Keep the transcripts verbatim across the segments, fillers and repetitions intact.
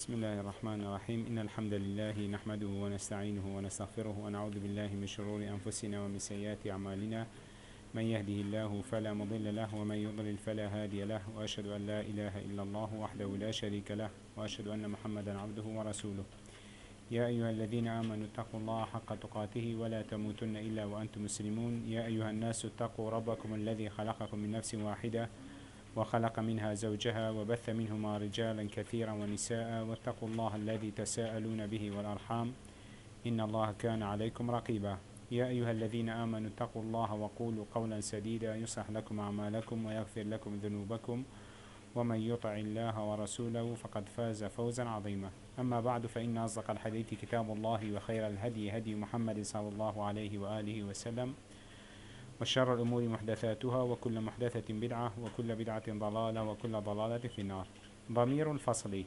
بسم الله الرحمن الرحيم إن الحمد لله نحمده ونستعينه ونستغفره ونعوذ بالله من شرور أنفسنا ومن سيئات أعمالنا من يهده الله فلا مضل له ومن يضلل فلا هادي له وأشهد أن لا إله إلا الله وحده لا شريك له وأشهد أن محمدا عبده ورسوله يا أيها الذين آمنوا اتقوا الله حق تقاته ولا تموتن إلا وأنتم مسلمون يا أيها الناس اتقوا ربكم الذي خلقكم من نفس واحدة وخلق منها زوجها وبث منهما رجالا كثيرا ونساء واتقوا الله الذي تساءلون به والأرحام إن الله كان عليكم رقيبا يا أيها الذين آمنوا اتقوا الله وقولوا قولا سديدا يصلح لكم أعمالكم ويغفر لكم ذنوبكم ومن يطع الله ورسوله فقد فاز فوزا عظيما أما بعد فإن أصدق الحديث كتاب الله وخير الهدي هدي محمد صلى الله عليه وآله وسلم وشر الأمور محدثاتها وكل محدثة بدعة وكل بدعة ضلالة وكل ضلالة في النار. ضمير الفصل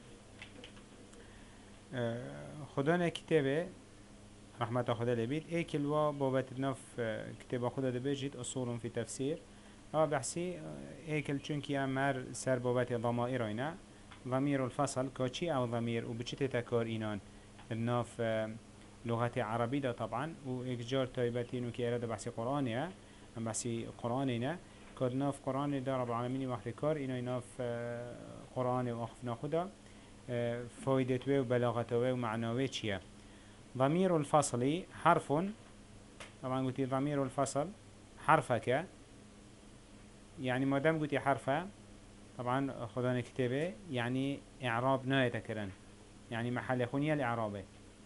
خدانا كتابة رحمة خدا لبيت ايكل و بابت نف كتابة خدا دبجت أصول في تفسير اه بحسي ايكل چونكي امر سر بابت ضمائر اينا ضمير الفصل كوچي او ضمير و بچت تكار اينان الناف لغة عربية ده طبعا وإجار تايبتين وكي إرادة بحثي قرآنية أم بحثي قرآنينا كدنا في قرآن ده رب العالمين وقت كار إنه يناف قرآن وأخفنا خدا فايدته وبلاغته ومعنوه چيه ضمير الفصل حرف طبعا قلت ضمير الفصل حرفك يعني ما دام قلت حرفه طبعا خدان كتابه يعني إعراب نايتكرن يعني محل خونية الإعرابه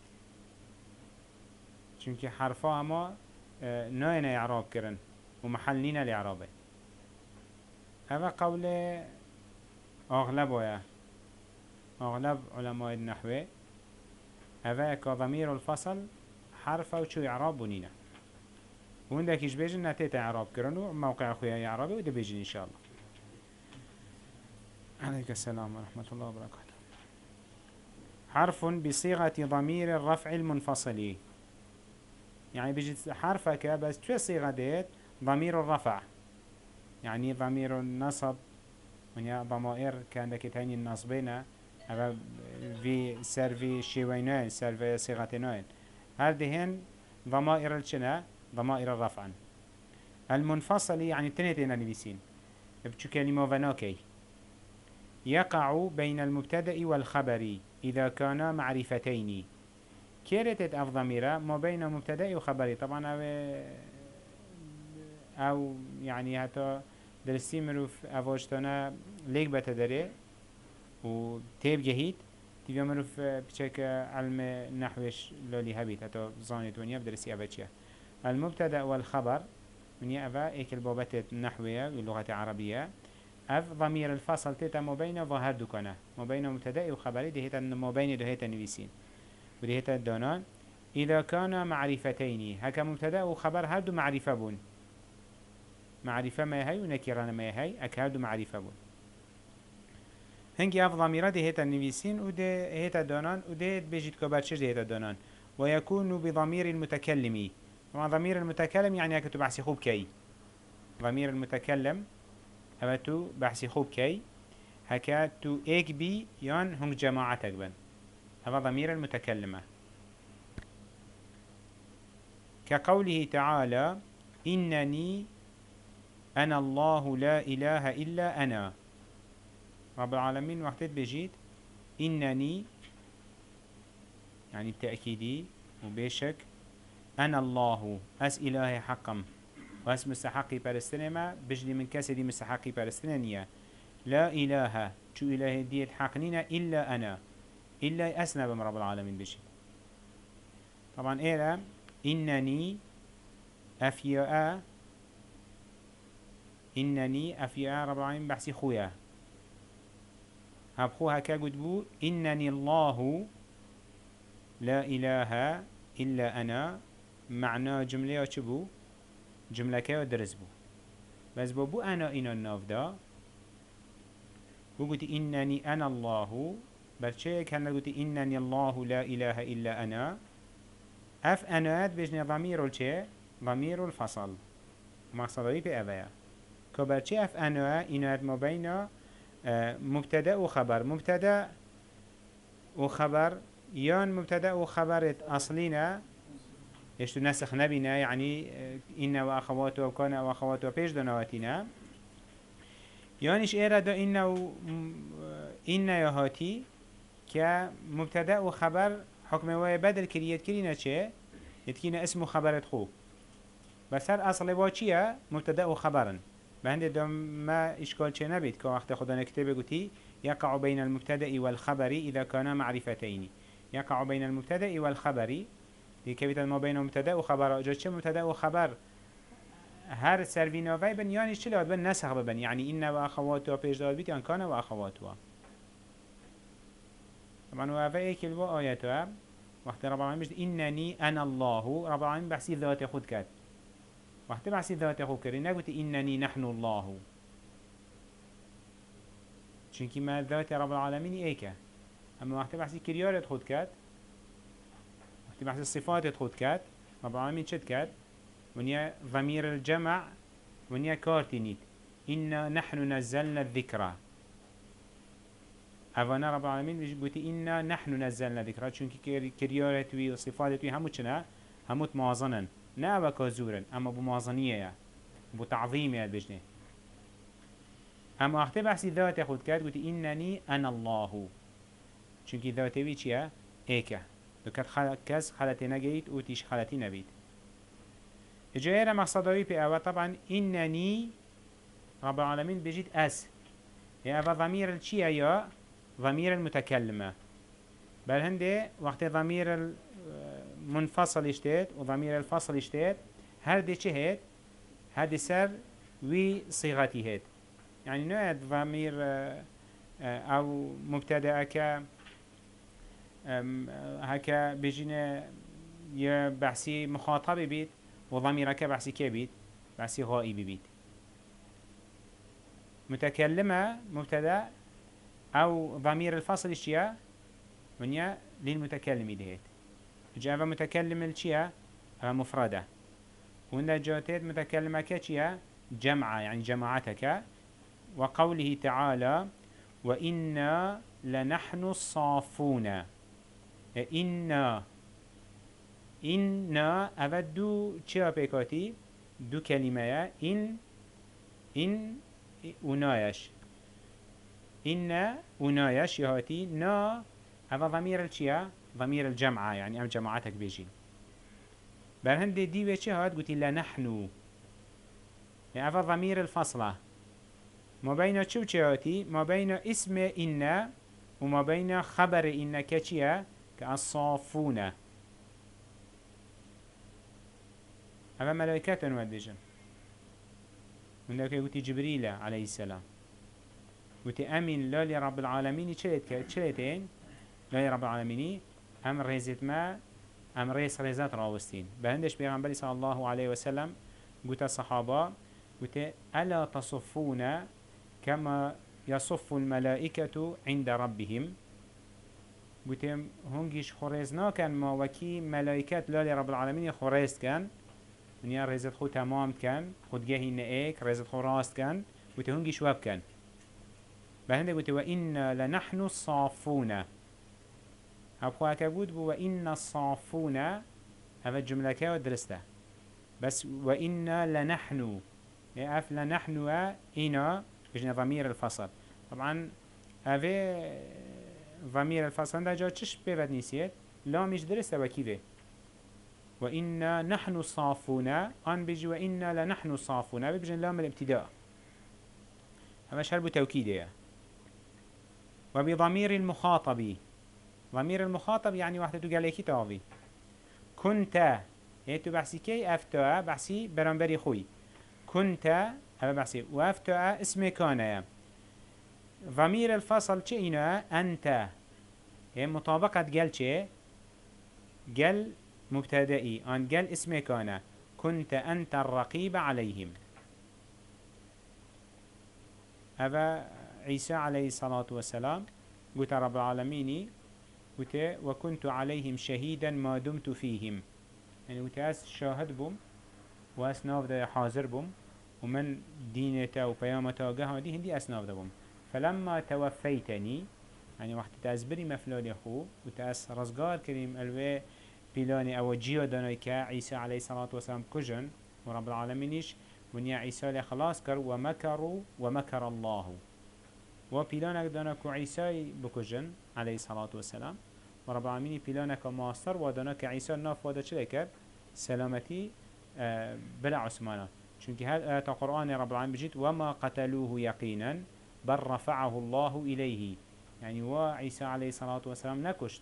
چونكي حرفا اما ناين اعراب كرن ومحل نين الاعرابه هذا قول اغلب ويا اغلب علماء النحو هذا كضمير الفصل حرف او شو اعراب ونينه وعندك ايش بيجن نتيت اعراب كرن وموقع اخويا اعرابي وده بيجن ان شاء الله. عليك السلام ورحمة الله وبركاته. حرف بصيغة ضمير الرفع المنفصل يعني بيجي حرفك بس شو صيغة ديت ضمير الرفع يعني ضمير النصب ونيا ضمائر كان لك تاني النصبين هذا في سر في شوينين سر في صيغتين هذه ضمائر الشنا ضمائر الرفع المنفصل يعني تنتين نبيسين بتشو كلمة فناكي يقع بين المبتدأ والخبر إذا كانا معرفتين كيرتت اف ضميره ما بين مبتدا وخبري طبعا او او يعني حتى درسي مروف افوجتنا ليك بتدري و تيب جهيد تيجي مروف بشك علم نحوش لولي هبيت حتى زانيت ونيا بدرسي افاتشيا المبتدا والخبر ونيا افا ايك البابات النحويه باللغه العربيه اف ضمير الفصل تيتا ما بين ظاهر دكانه ما بين مبتدا وخبري دهيتا ما بين دهيتا نويسين ودهيتا الدانان إذا كان معرفتين هكا مبتدا وخبر هادو معرفة بون معرفة ما هي ونكران ما هي أك هادو معرفة بون هنگي أف ضميرة دهيتا النبيسين ودهيتا الدانان ودهيت بيجيت كباتشش دهيتا الدانان ويكون بضمير المتكلم طبعا ضمير المتكلم يعني هكا بحثي خوب كي ضمير المتكلم هكا تو بحثي خوب كي هكا تو ايك بي يان هنگ جماعتك بن هذا ضمير المتكلمة كقوله تعالى إنني أنا الله لا إله إلا أنا رب العالمين وقت بجيت إنني يعني التأكيدي وبيشك أنا الله أس إله حقم وأس مستحقي برستنما بجلي من كسدي مستحقي برستنية لا إله شو إله ديت حقنين إلا أنا إلا أسنى بم رب العالمين بشي طبعا إيرا إنني أفياء إنني أفياء رب العالمين بحسي خويا هبخوها كاقود بو إنني الله لا إله إلا أنا معنى جملة چبو جملة كيو درس بو بس بو بو أنا إنا الناف دا بو قلت إنني أنا الله برشي كان قلت إنني الله لا إله إلا أنا أف أنات بجني ضمير الشيء ضمير الفصل مقصدي بأبايا كبرشي أف أنا إنات ما بين مبتدا وخبر مبتدا وخبر يان مبتدأ وخبر أصلنا يشتو نسخ نبينا يعني اه، إن وأخواته وكان وأخواته بيش دنواتنا يانش إيرا دا إن و إن يهاتي كمبتدأ وخبر حكم ويا بدل كريت كرينا چه يتكينا اسم خبرت خو بس هر أصل واشيا مبتدأ وخبرا بهند دم ما إشكال چه نبيت كوقت خدا نكتب قتي يقع بين المبتدأ والخبر إذا كان معرفتين يقع بين المبتدأ والخبر لكبيت ما بين مبتدأ وخبر جا چه مبتدأ وخبر هر سروینا وی بن یعنی چه لاد بن نسخ ببن يعني إن وأخواته پیش داد بیت كان وأخواته طبعا وفا ايك الوا آياته وقت رب العالمين بجد إنني أنا الله رب العالمين بحسي ذات خود كات وقت بحسي ذات خود كري نقول إنني نحن الله چونكي ما ذات رب العالمين ايكا اما وقت بحسي كريارة خود كات وقت بحسي الصفات خود كات رب العالمين شد كات ونيا ضمير الجمع ونيا كارتينيت إنا نحن نزلنا الذكرى أفانا رب العالمين بيجي إنا نحن نزلنا ذكرى چونكي كريارتوي وصفاتوي همو چنا همو موازنا نا وكا زورا أما بموازنية بتعظيمية بجنه أما أختي بحثي ذات خود كات قلت إنني أنا الله چونكي ذاتوي چيا إيكا دو كات خل... كز خلتي نجيت وتيش خلتي نبيت جايرة مقصدوي بي أوا طبعا إنني رب العالمين بيجيت أس يا أفا ضمير الشيا يا ضمير المتكلمة بل هندي وقت ضمير المنفصل اشتات وضمير الفصل اشتات هر دي چه هيت هذه سر وي صيغتي هيت يعني نوع ضمير او مبتدأ ك هكا بيجينا يا بحثي مخاطب بيت وضميرك بحثي كبيت بحثي غائب بيت متكلمة مبتدأ أو ضمير الفصل الشيا ونيا للمتكلم دهيت جاء متكلم الشيا مفردة وإن جاتت متكلمة كشيا جمعة يعني جماعتك وقوله تعالى وإنا لنحن الصافون إنا إنا أودو چرا بكاتي دو كلمة إن إن ونايش إن ونايش يهاتي نا هذا ضمير الشيا ضمير الجمعة يعني أم جماعتك بيجين برهند دي وشي هات قلت لا نحن يعني هذا ضمير الفصلة ما بين شو شياتي ما بين اسم إن وما بين خبر إن كشيا كالصافون هذا ملائكة ودجن من ذلك قلت جبريل عليه السلام قلت أمين لا لرب العالمين شلت شلتين لا لرب العالمين أم ريزت ما أم ريس ريزات راوستين بهندش بيغنبالي صلى الله عليه وسلم قلت الصحابة قلت ألا تصفون كما يصف الملائكة عند ربهم قلت هنجيش خريزنا كان ما وكي ملائكة لا لرب العالمين خريز كان ونيا ريزت خو تمام كان خود جهي نئك ريزت خو راست كان قلت هنجيش واب كان بهنده قلت وإنا لنحن الصافون أبخوا كبود بو وإن الصافون هذا الجملة كا ودرسته بس وإنا لنحن أف لنحن إنا بجنا ضمير الفصل طبعا هذا ضمير الفصل ده جا چش بيبت نيسيت لا مش درسته وكيفه وإنا نحن الصافون أن بيجي وإنا لنحن الصافون بجنا لام الابتداء هذا شرب توكيده وبضمير المخاطب ضمير المخاطب يعني واحدة تقال ايكي تاوي كنت ايتو بحسي كي افتوى بحسي برانبري خوي كنت هذا بحسي وافتوى اسم كان ضمير الفصل چه اينا انت هي مطابقة قال چه قال مبتدئي ان قال اسم كان كنت انت الرقيب عليهم هذا عيسى عليه الصلاة والسلام قلت رب العالمين قلت وكنت عليهم شهيدا ما دمت فيهم يعني قلت أس شاهد بم وأسناف ده حاضر بم ومن دينته وبيامته وقهه دي هندي أسناف ده بم فلما توفيتني يعني وقت تأزبري مفلاني خو وتأس رزقار كريم الوي بيلاني او جيو دانايكا عيسى عليه الصلاة والسلام كجن ورب العالمينيش ونيا عيسى لي خلاص كر ومكروا ومكر الله وبيلانك داناكو عيسى بكجن عليه الصلاة والسلام ورب العالمين بيلانك ماستر وداناك عيسى ناف ودا چلي سلامتي آه بلا عثمانا چونك هذا آيات القرآن رب العالمين بجيت وما قتلوه يقينا بل رفعه الله إليه يعني وعيسى عليه الصلاة والسلام نكشت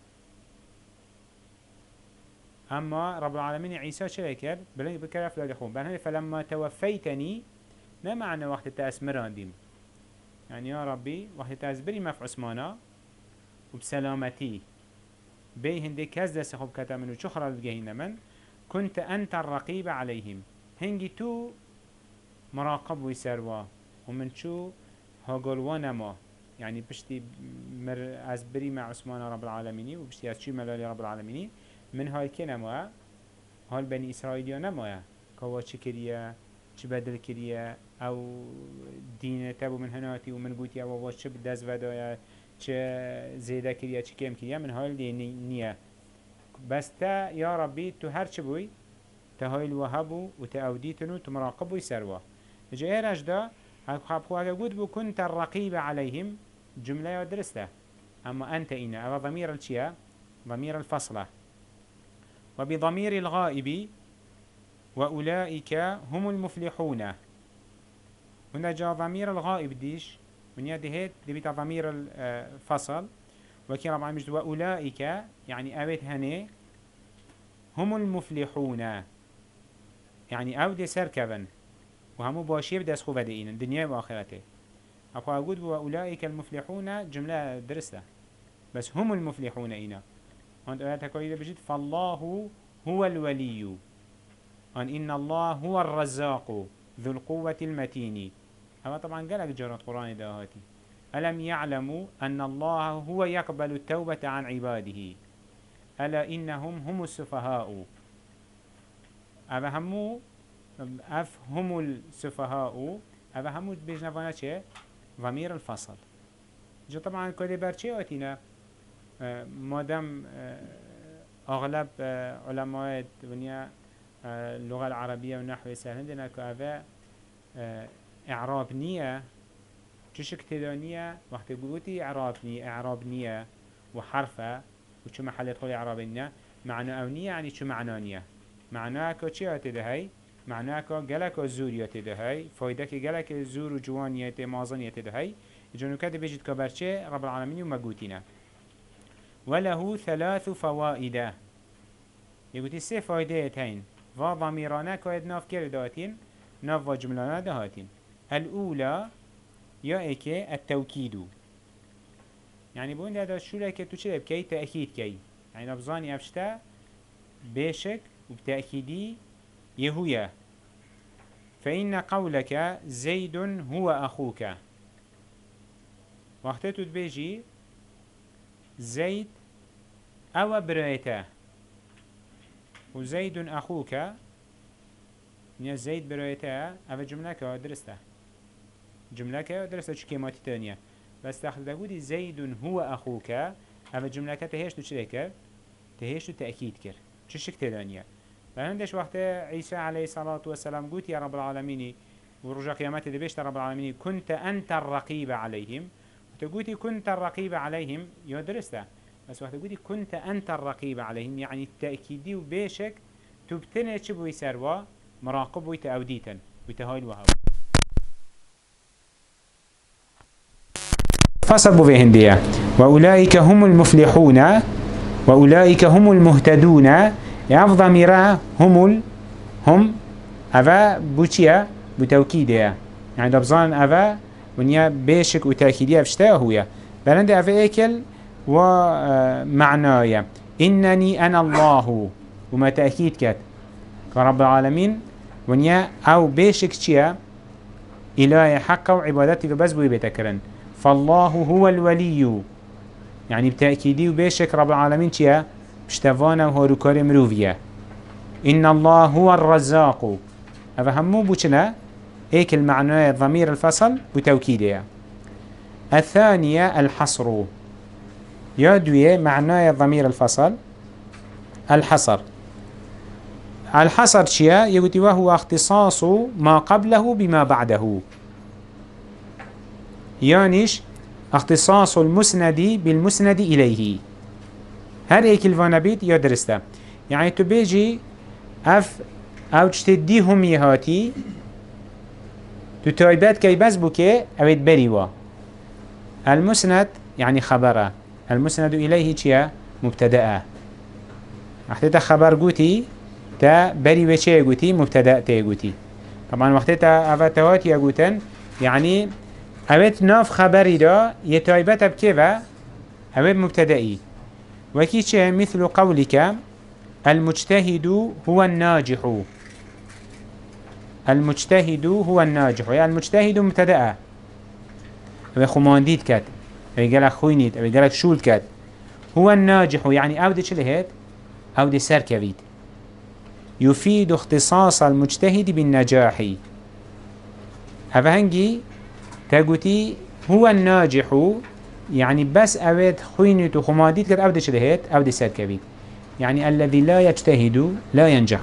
أما رب العالمين عيسى شريكر بلنك بكرف لا يخون بل فلما توفيتني ما معنى وقت التأسمران ديم يعني يا ربي وقت التأسبري ما في عثمانا وبسلامتي بي هندي كز دست خوب كتا منو چو خرال بجهين من كنت أنت الرقيب عليهم هنجي تو مراقب ويسروا ومن شو هاقلوانا ما يعني بشتي مر أزبري مع عثمان رب العالمين وبشتي أشي ملالي رب العالمين من هاي كنا ما هال بني إسرائيل نما كوا چه كريا چه بدل كريا أو دين تابو من هناتي ومن قوتي أو واش چه بدز ودايا چه زيدا كريا چه كم كريا من هال دي نية بس تا يا ربي تو هر چه بوي تهاي الوهبو وتأوديتنو تمراقبو يسروا جاء رجدا خاب خواهد قد بو كنت الرقيب عليهم جملة درسته أما أنت إنا أو ضمير الشيا ضمير الفصلة وبضمير الغائب وأولئك هم المفلحون هنا جاء ضمير الغائب ديش من يدهيت دبيت ضمير الفصل وكي ربعا مجد وأولئك يعني أبيت هني هم المفلحون يعني أو دي سركبا وهمو باشير دس خوب دين الدنيا وآخرته أبقى أقول وأولئك المفلحون جملة درسته بس هم المفلحون إنا أنت آياتها كويدة بجد فالله هو الولي أن إن الله هو الرزاق ذو القوة المتين أما طبعا قالك جرات قرآن داهاتي ألم يعلموا أن الله هو يقبل التوبة عن عباده ألا إنهم هم السفهاء أفهموا أفهم السفهاء أفهموا بجنفانا چه ضمير الفصل جو طبعا كده برچه آتينا مادام أغلب علماء الدنيا اللغة العربية والنحو سهلندنا كأفا إعراب نية چشك تدانية وقت قلوتي إعراب نية إعراب نية وحرفة وشو محل يدخل إعراب نية معنى أو نية يعني شو معنى نية معناه كو چه آتده معناه كو گلك زور يتده هاي فايدة كي گلك زور و جوان يتده مازن يتده هاي جنو كده بيجد كبرچه رب العالمين ومقوتنا وله ثلاث فوائد يقولي سي فايدة يتهين و ضميرانا كويد ناف كرداتين ناف و جملانا دهاتين الأولى يا ايكي التوكيد يعني بون ده شو لك تو چه بكي تأكيد كي يعني نبزاني افشتا بيشك وبتأكيدي يهويا فإن قولك زيد هو أخوك وقت تبيجي زيد أو برايته وزيد أخوك نيا زيد برايته أو جملة كدرسته جملة كدرسته شو كلمات تانية بس تاخذ تقولي زيد هو أخوك أو جملة كتهيش تشريكه تهيش تأكيد كر شو شك تانية فهندش وقت عيسى عليه الصلاة والسلام قلت يا رب العالمين ورجع قيامته دبيشت رب العالمين كنت أنت الرقيب عليهم وتقولي كنت الرقيب عليهم يدرسته بس وقت تقولي كنت أنت الرقيب عليهم يعني التأكيدي وبيشك تبتنى شبه يسروا مراقب ويتأوديتا ويتهاي الوهاب فصبوا في هندية وأولئك هم المفلحون وأولئك هم المهتدون يعني ضميرها هم ال هم أفا بوشيا بتوكيدها يعني دبزان أفا ونيا بيشك وتأكيدية بشتاء هويا بلند أفا إيكل ومعنايا إنني أنا الله وما تأكيد كات كرب العالمين ونيا أو بيشك شيا إلهي حقا وعبادتي بس بوي بتكرن فالله هو الولي يعني بتأكيدي وبيشك رب العالمين شيا بشتفانا وهاروكار مروفيا إن الله هو الرزاق أفهمو بوشنا إيك المعنى ضمير الفصل بتوكيدها الثانية الحصر يا دوية معناه ضمير الفصل الحصر. الحصر شيا يقولي وهو اختصاص ما قبله بما بعده، يانيش اختصاص المسند بالمسند إليه. هر ايك الفانبيت يا درسته، يعني تو بيجي اف او تشتديهم يهاتي تو تايبات كي بس بوكي اويت بريوا. المسند يعني خبره، المسند إليه چيا مبتدأ. وقتی خبر گوتی تا بری و چه گوتی مبتدأ تا گوتی. طبعا وقتی تا اوتهات یا گوتن يعني اوت ناف خبری دا یه تایبت بکه و اوت مبتدئی. وكي چه مثل قولك المجتهد هو الناجح. المجتهد هو الناجح، يعني المجتهد مبتدأ. اوه خمانديد كات، اوه قالك خوينيد، اوه قالك شول كات. هو الناجح يعني او دي چه لهت؟ او دي سر كويد. يفيد اختصاص المجتهد بالنجاح. هذا هنجي تقولي هو الناجح يعني بس اويد خوينيد وخمانديد كات او دي چه لهت؟ او دي سر كويد. يعني الذي لا يجتهد لا ينجح.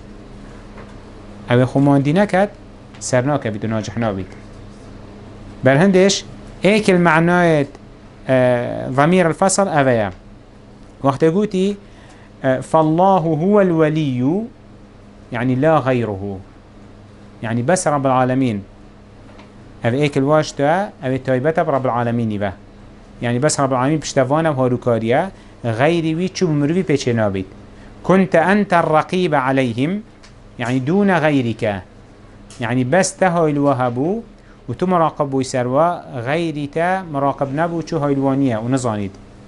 اوه خماندي نكات سرنا كويد وناجح نابيد. بل هندش ايك المعنى آه ضمير الفصل اويا. وقت قلتي آه فالله هو الولي يعني لا غيره، يعني بس رب العالمين. هذا ايك الواشتا او التايبتا برب العالمين با، يعني بس رب العالمين بشتفانا وهاروكاريا غيري ويتشو بمروي بيچه نابيد. كنت أنت الرقيب عليهم يعني دون غيرك، يعني بس تهاي الوهبو وتو مراقب ويسروا غيري تا مراقب نبو چو هايلوانية ونظانيد.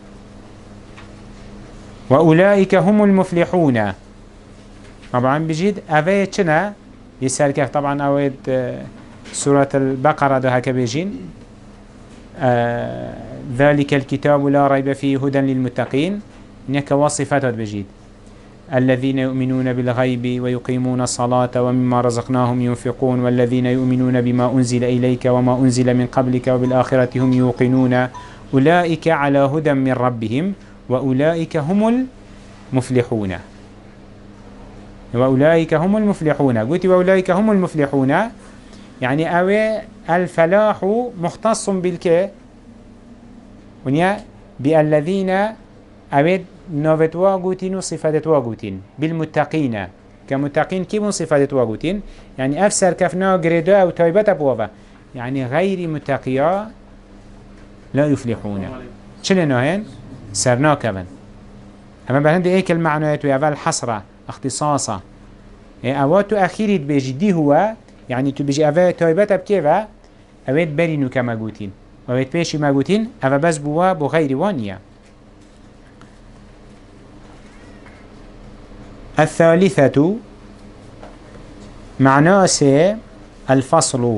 وأولئك هم المفلحون. طبعا بجيد أفاية چنا يسأل كيف طبعا أويد سورة البقرة ده هكا بيجين آه ذلك الكتاب لا ريب فيه هدى للمتقين. نيك وصفات بجيد الذين يؤمنون بالغيب ويقيمون الصلاة ومما رزقناهم ينفقون والذين يؤمنون بما أنزل إليك وما أنزل من قبلك وبالآخرة هم يوقنون أولئك على هدى من ربهم وأولئك هم المفلحون. وأولئك هم المفلحون قلت وأولئك هم المفلحون يعني أوي الفلاح مختص بالك ونيا بالذين أوي نوفتوا قوتين وصفاتوا قوتين بالمتقين. كمتقين كيف صفاتوا قوتين يعني أفسر كفنا قريدا أو تايبات أبوابا يعني غير متقيا لا يفلحون. شلنا هين سرنا كمان. أما بهند إيك المعنويات ويأول حصرة اختصاصة أواتو أخيرت بيجدي هو يعني تو بيجي أفا تايبات بكيفا أويت برينو كما قوتين وأويت بيشي ما قوتين أفا بس بوا بغير وانيا. الثالثة معناه سي الفصل.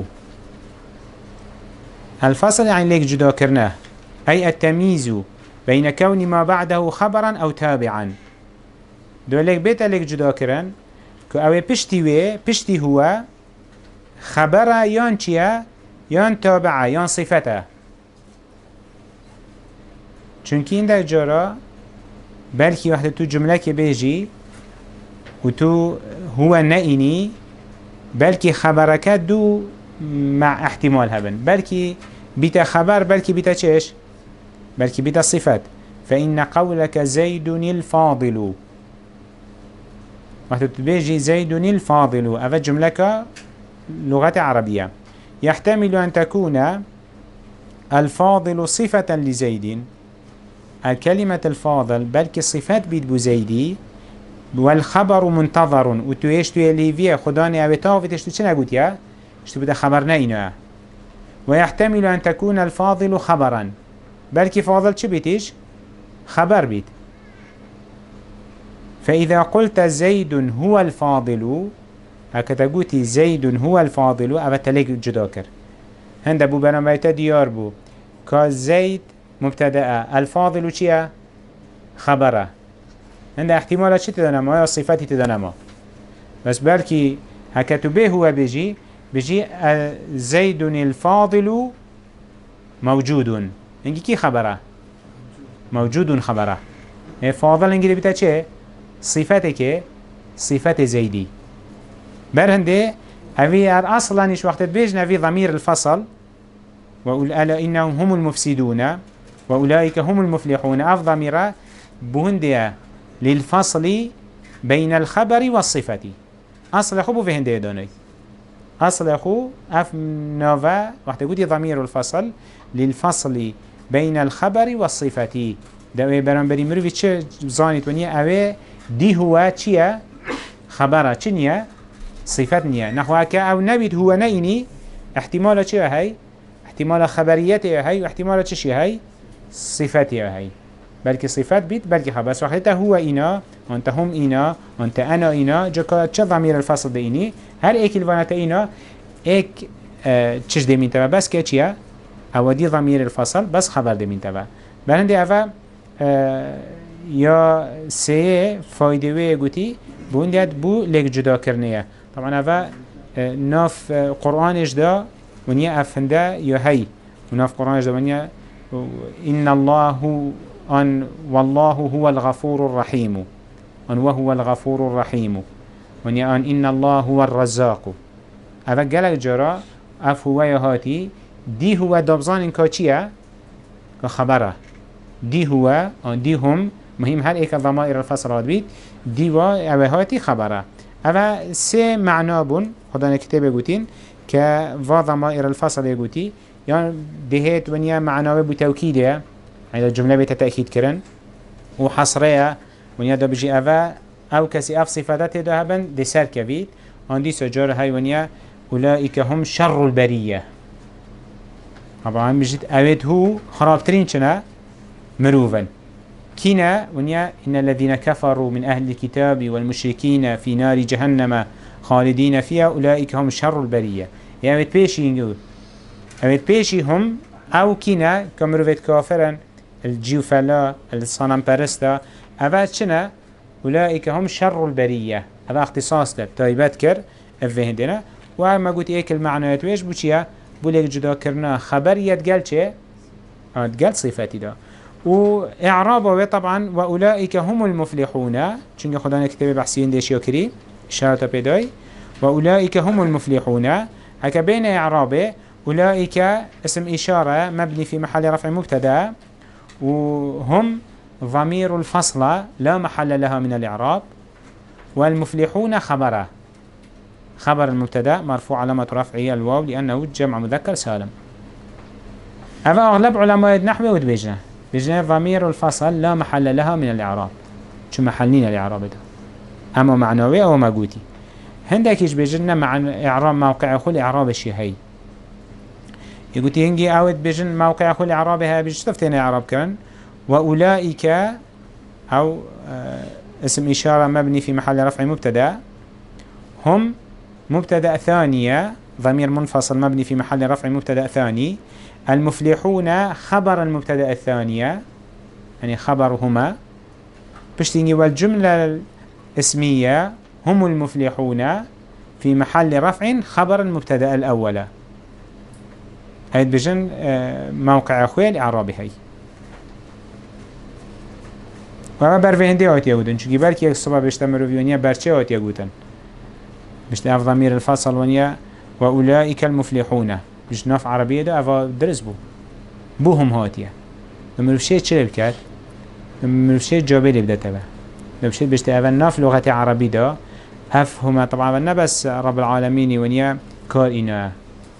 الفصل يعني ليك جدا كرناه أي التمييز بين كون ما بعده خبرا أو تابعا. دولك بيت ليك جدا كرن كأوي بشتي وي بشتي هو خبره يان چيا يان تابعه يان صفته. چونكي عندك جارا بلكي وقت تو جملة كي بيجي وتو هو نائني بلكي خبرك دو مع احتمال هبن بلكي بيتا خبر بلكي بيتا چش بلكي بيتا صفات. فإن قولك زيد الفاضل وقت تبيجي زيد الفاضل أفا جملك لغة عربية يحتمل أن تكون الفاضل صفة لزيد. الكلمة الفاضل بلكي صفات بيد بزيدي والخبر منتظر وتويش توي ليفيا خداني او تافتش تو چه نقول يا اشتو بده خبرنا اينو. ويحتمل أن تكون الفاضل خبرا بلكي فاضل چه بيتش خبر بيت. فإذا قلت زيد هو الفاضل هكذا قلتي زيد هو الفاضل أبتليك جداكر هند أبو بناميتا ديار بو كزيد مبتدأ الفاضل چيا خبره هند احتمالات چی تدانما یا صفاتی تدانما بس بلكي هكتو به هو بيجي بيجي زيد الفاضل موجود. انجي كي خبره موجود خبره فاضل انجلي بتا چه صفته که صفت زيدي برهنده هذه اصلا ايش وقت بيجنا في ضمير الفصل وقل الا انهم هم المفسدون واولئك هم المفلحون اف ضميره بهنديه للفصل بين الخبر والصفه اصل خو في هنديه دوني اصل خو اف نوفا وقت قلت ضمير الفصل للفصل بين الخبر والصفه ده برانبري مروي چه زانيت ونيا اوه دي هو چيه خبره چه نيه صفت نيه نحوه که او نبید هو نيني احتمال چه هاي احتمال خبريته هاي واحتمال چه شي هاي صفته هاي بلکه صفت بيت بلکه خبر بس وقتی هو اینا انت هم اینا انت انا اینا جا چه ضمیر الفصل ده اینی هر ایک الوانت اینا ایک چش ده من تبا بس که چیه او دی ضمیر الفصل بس خبر ده من تبا برنده اوه یا سه فایده وی گوتی بوندیت بو لک جدا کرنیه طبعا اوه ناف قرآنش دا ونیا افنده یا هی وناف قرآنش دا ونیا إن الله أن والله هو الغفور الرحيم أن وهو الغفور الرحيم ونيا أن إن الله هو الرزاق هذا قالك جرا أف هو يهاتي دي هو دبزان إن كاتشيا كخبره دي هو أن دي هم مهم هل إيك ضمائر الفصل بيت دي و أوهاتي خبره هذا سي معنى بون خدانا كتاب يقولين كوا ضمائر الفصل يقولي يعني دهيت ونيا معناه بتوكيده هذا الجملة بتتأكيد كرن وحصرية ونيا دا بجي أفا أو كسي أف صفاتات دهبن دي سر كبيت عندي سجار هاي ونيا أولئك هم شر البرية طبعا بجيت أويت هو خرابترين كنا مروفا كينا ونيا إن الذين كفروا من أهل الكتاب والمشركين في نار جهنم خالدين فيها أولئك هم شر البرية يعني أويت بيشي ينقول أويت بيشي هم أو كينا كمروفيت كافرا الجيوفلا الصنم برستا أوات شنا أولئك هم شر البرية هذا اختصاص لب تايبات كر افهندنا وما قلت ايك المعنى ويش بوشيا بوليك جدا كرنا خبرية تقال چه؟ تقال صفاتي دا وإعرابه طبعا وأولئك هم المفلحون چونك خدانا كتابي بحسين ديش يوكري إشارة بيداي وأولئك هم المفلحون هكا بين إعرابه أولئك اسم إشارة مبني في محل رفع مبتدا وهم ضمير الفصل لا محل لها من الإعراب والمفلحون خبره خبر المبتدا مرفوع علامة رفعه الواو لأنه جمع مذكر سالم هذا أغلب علماء النحو وتبيجنا بيجنا ضمير الفصل لا محل لها من الإعراب شو محلين الإعراب ده أما معنوي أو مقوتي هندك يش بيجنا مع إعراب موقع خل إعراب الشيء يقول هنجي أود بيجن موقع خل إعرابها بيجتفتين إعراب كان وأولئك أو اسم إشارة مبني في محل رفع مبتدا هم مبتدا ثانية ضمير منفصل مبني في محل رفع مبتدا ثاني المفلحون خبر المبتدا الثانية يعني خبرهما بشتيني والجملة الاسمية هم المفلحون في محل رفع خبر المبتدا الأول هيد بجن موقع أخوي الإعرابي هاي وما برفي هندي آتي أودن چونكي بركي يك صبح بشتمرو فيونيا برچه آتي أودن بشت اف ضمير الفصل ونيا وأولئك المفلحون بش ناف عربية ده افا درس بو بوهم هاتيا مروفشي چه بكات مروفشي جابيل بدا تبا مروفشي بشت اف ناف لغة عربي ده اف هما طبعا نبس رب العالمين ونيا كار انا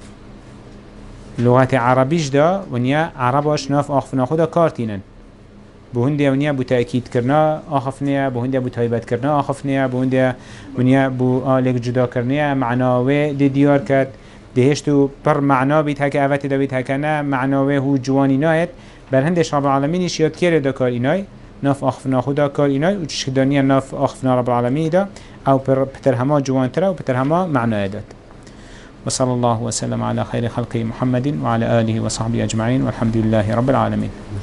لغة عربيش ده ونيا عرباش ناف اخفنا خدا كارتينن بوهندي ونيا بو تأكيد كرنا آخفنيا بوهندي بو تايبات كرنا آخفنيا بوهندي ونيا بو آلك جدا كرنيا معناوه دي ديار كد دهشتو بر معنا بيت هكا أفتي دا بيت هكا معناوه هو جواني نايت بل هندش رب العالمين يشياد كير دا كار إناي ناف آخفنا خدا كار إناي وچشكدانيا ناف آخفنا رب العالمين دا أو بترهما جوان ترى وبترهما معنى دات وصلى الله وسلم على خير خلق محمد وعلى آله وصحبه أجمعين والحمد لله رب العالمين.